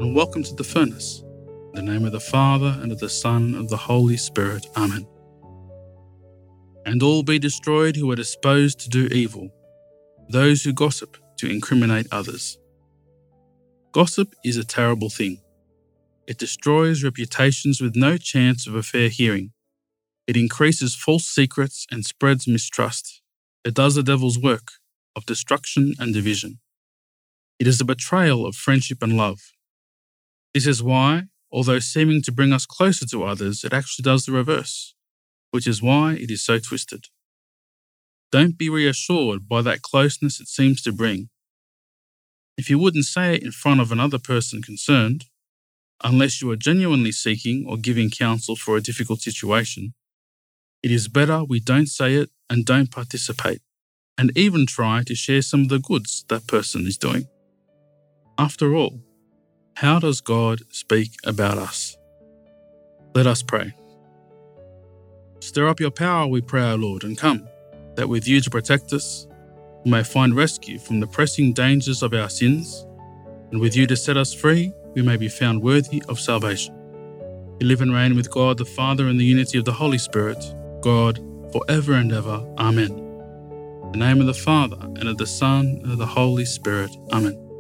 and welcome to the furnace. In the name of the Father, and of the Son, and of the Holy Spirit. Amen. And all be destroyed who are disposed to do evil, those who gossip to incriminate others. Gossip is a terrible thing. It destroys reputations with no chance of a fair hearing. It increases false secrets and spreads mistrust. It does the devil's work of destruction and division. It is a betrayal of friendship and love. This is why, although seeming to bring us closer to others, it actually does the reverse, which is why it is so twisted. Don't be reassured by that closeness it seems to bring. If you wouldn't say it in front of another person concerned, unless you are genuinely seeking or giving counsel for a difficult situation, it is better we don't say it and don't participate, and even try to share some of the goods that person is doing. After all, how does God speak about us? Let us pray. Stir up your power, we pray, our Lord, and come, that with you to protect us, we may find rescue from the pressing dangers of our sins, and with you to set us free, we may be found worthy of salvation. You live and reign with God the Father in the unity of the Holy Spirit, God, forever and ever. Amen. In the name of the Father, and of the Son, and of the Holy Spirit. Amen.